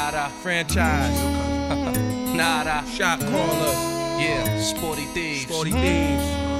Nada. Franchise. Nada. Shot callers. Yeah, Sporty Thieves. Sporty Thieves.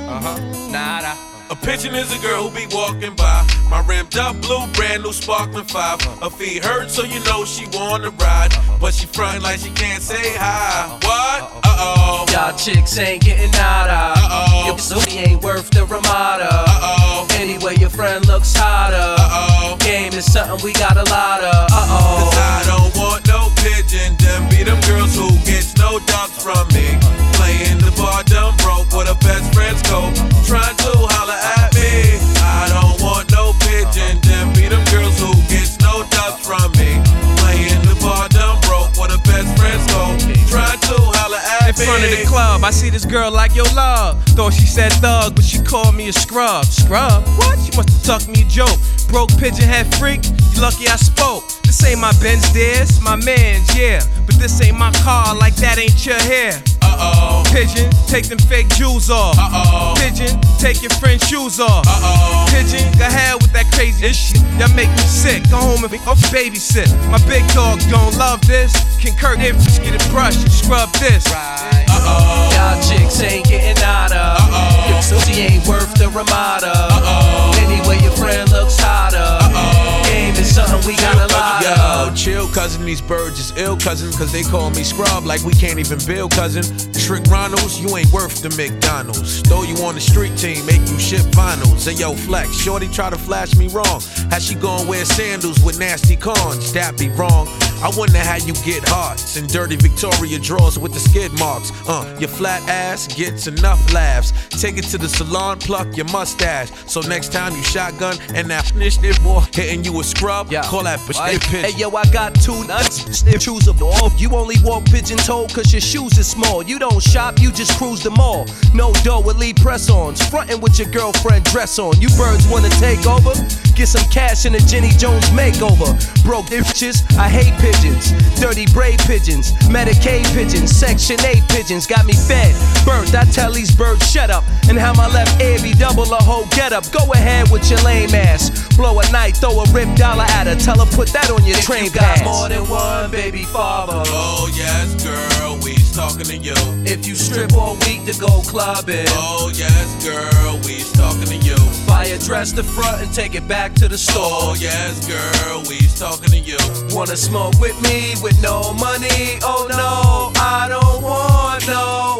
Nada. A pigeon is a girl who be walking by. My rimmed up blue, brand new sparkling 5. Her feet hurt, so you know she wanna ride. But she frontin' like she can't say hi. What? Uh-oh. Y'all chicks ain't getting nada. Uh-oh. Your booty ain't worth the Ramada. Uh-oh. Anyway, your friend looks hotter. Uh-oh. Game is something we got a lot of. Uh-oh. Cause I don't want no pigeon. Them be them girls who gets no ducks from me. Playing the bar dumb broke where the best friends go. Trying to holler at me. I don't want no pigeon. Them be them girls who gets no ducks from me. Playing the bar dumb broke where the best friends go. Trying to holler at me. In front of the club, I see this girl like your love. Thought she said thug, but she called me a scrub. Scrub? What? She must have tucked me a joke. Broke pigeon head freak, you lucky I spoke. This ain't my Benz, this my man's, yeah. But this ain't my car, like that ain't your hair. Uh-oh. Pigeon, take them fake jewels off. Uh-oh. Pigeon, take your friend's shoes off. Uh-oh. Pigeon, go ahead with that crazy shit. Y'all make me sick. Go home and babysit. My big dog don't love this. Concur, if get it brushed and scrub this. Right. Uh-oh. Y'all chicks ain't getting nada. Uh-oh. Your pussy ain't worth the Ramada. Uh-oh. Anyway, your friend looks hotter. Uh-oh. Game is something we got a lot Yo, of. chill, cousin. These birds is ill, cousin. Cause they call me scrub like we can't even build, cousin. Trick Ronalds, you ain't worth the McDonald's. Throw you on the street team, make you ship vinyls. Hey, yo, Flex, shorty try to flash me wrong. How she gon' wear sandals with nasty cons? That be wrong. I wonder how you get hearts and dirty Victoria drawers with the skid marks. Your flat ass gets enough laughs. Take it to the salon, pluck your mustache. So next time you shotgun and that finish this boy hitting you a scrub, Yeah. call that bitch Hey, pigeon. yo, I got 2 nuts, choosable. You only walk pigeon-toed cause your shoes is small. You don't shop, you just cruise the mall. No dough with lead press-ons. Frontin' with your girlfriend dress on. You birds wanna take over? Get some cash in a Jenny Jones makeover. Broke bitches, I hate pigeons. Dirty braid pigeons, Medicaid pigeons, Section 8 pigeons. Got me fed, burnt, I tell these birds shut up. And how my left ear be double a whole get up. Go ahead with your lame ass. Blow a night, throw a rip dollar at her. Tell her put that on your train pass. got More than one baby father. Oh yes, girl, we's talking to you. If you strip all week to go clubbing. Oh yes, girl, we's talking to you. Buy a dress the front and take it back to the store. Oh yes, girl, we's talking to you. Wanna smoke with me with no money? Oh no, I don't want no